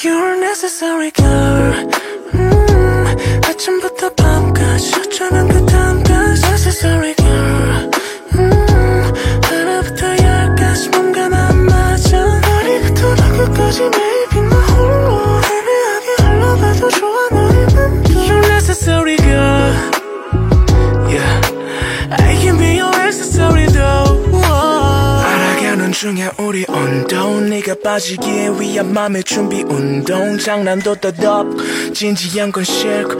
You're necessary girl. 아침부터 밤까지 어쩌면 그 다음까지 Necessary girl. 하나부터 열까지 뭔가 안 맞아. 머리부터 발끝까지 maybe 나 홀로 애매하게 흘러가도 좋아 너의 맘도 You're necessary girl. Yeah, I can be your necessary though. 알아가는 중에 우리 운동 네가 빠지기 위한 맘의 준비 운동 장난도 떠덕 진지한 건 싫고